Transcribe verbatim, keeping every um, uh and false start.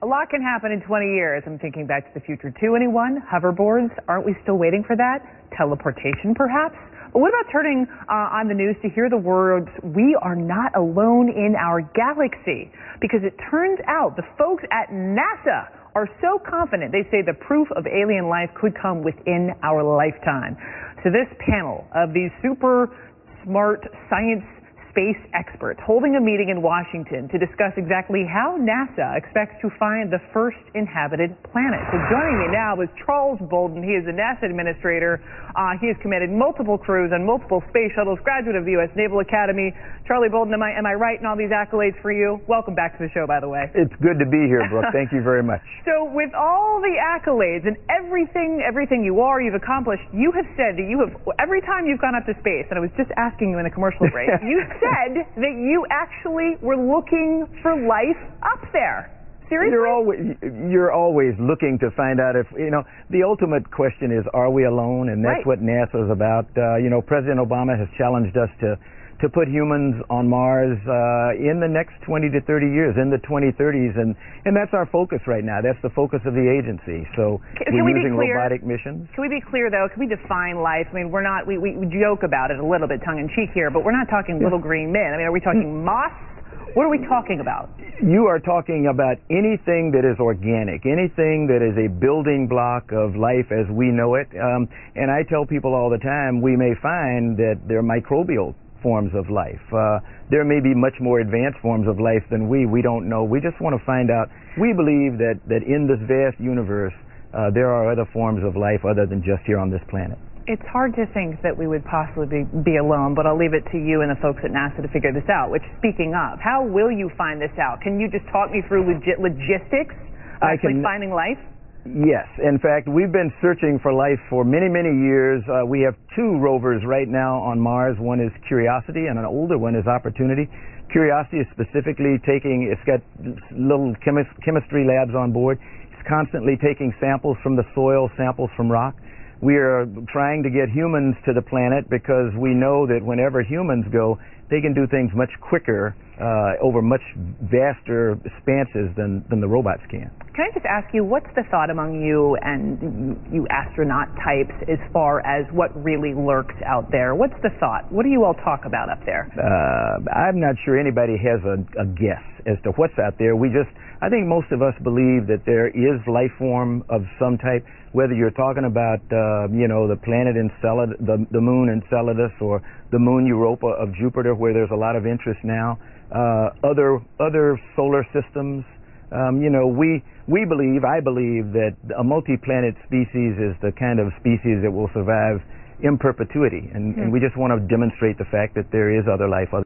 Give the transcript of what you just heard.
A lot can happen in twenty years. I'm thinking Back to the Future two. Anyone? Hoverboards? Aren't we still waiting for that? Teleportation, perhaps? But what about turning uh, on the news to hear the words, "We are not alone in our galaxy"? Because it turns out the folks at NASA are so confident, they say the proof of alien life could come within our lifetime. So this panel of these super smart science space experts holding a meeting in Washington to discuss exactly how NASA expects to find the first inhabited planet. So joining me now is Charles Bolden. He is a NASA administrator. Uh, he has commanded multiple crews on multiple space shuttles, graduate of the U S Naval Academy. Charlie Bolden, am I, am I right in all these accolades for you? Welcome back to the show, by the way. It's good to be here, Brooke. Thank you very much. So with all the accolades and everything, everything you are, you've accomplished, you have said that you have, every time you've gone up to space, and I was just asking you in the commercial break, you said that you actually were looking for life up there. Seriously? You're always, you're always looking to find out if, you know, the ultimate question is, are we alone? And that's right. what NASA is about. Uh, you know, President Obama has challenged us to, to put humans on Mars uh, in the next twenty to thirty years, in the twenty thirties, and, and that's our focus right now. That's the focus of the agency. So can, we're can we using be clear? robotic missions. Can we be clear, though? Can we define life? I mean, we're not, we, we joke about it a little bit tongue-in-cheek here, but we're not talking little green men. I mean, are we talking moss? What are we talking about? You are talking about anything that is organic, anything that is a building block of life as we know it. Um, and I tell people all the time, we may find that they're microbial forms of life. Uh, there may be much more advanced forms of life than we. We don't know. We just want to find out. We believe that, that in this vast universe, uh, there are other forms of life other than just here on this planet. It's hard to think that we would possibly be, be alone, but I'll leave it to you and the folks at NASA to figure this out. Which, speaking of, how will you find this out? Can you just talk me through legit logistics of I actually can, finding life? Yes. In fact, we've been searching for life for many, many years. Uh, we have two rovers right now on Mars. One is Curiosity, and an older one is Opportunity. Curiosity is specifically taking, it's got little chemis chemistry labs on board. It's constantly taking samples from the soil, samples from rock. We are trying to get humans to the planet because we know that whenever humans go, they can do things much quicker uh, over much vaster expanses than, than the robots can. Can I just ask you, what's the thought among you and you astronaut types as far as what really lurks out there? What's the thought? What do you all talk about up there? Uh, I'm not sure anybody has a, a guess as to what's out there. We just, I think most of us believe that there is life form of some type, whether you're talking about, uh, you know, the planet Enceladus, the, the moon Enceladus, or the moon Europa of Jupiter, where there's a lot of interest now, uh, other, other solar systems. Um, you know, we, we believe, I believe, that a multi-planet species is the kind of species that will survive in perpetuity, and, mm. and we just want to demonstrate the fact that there is other life.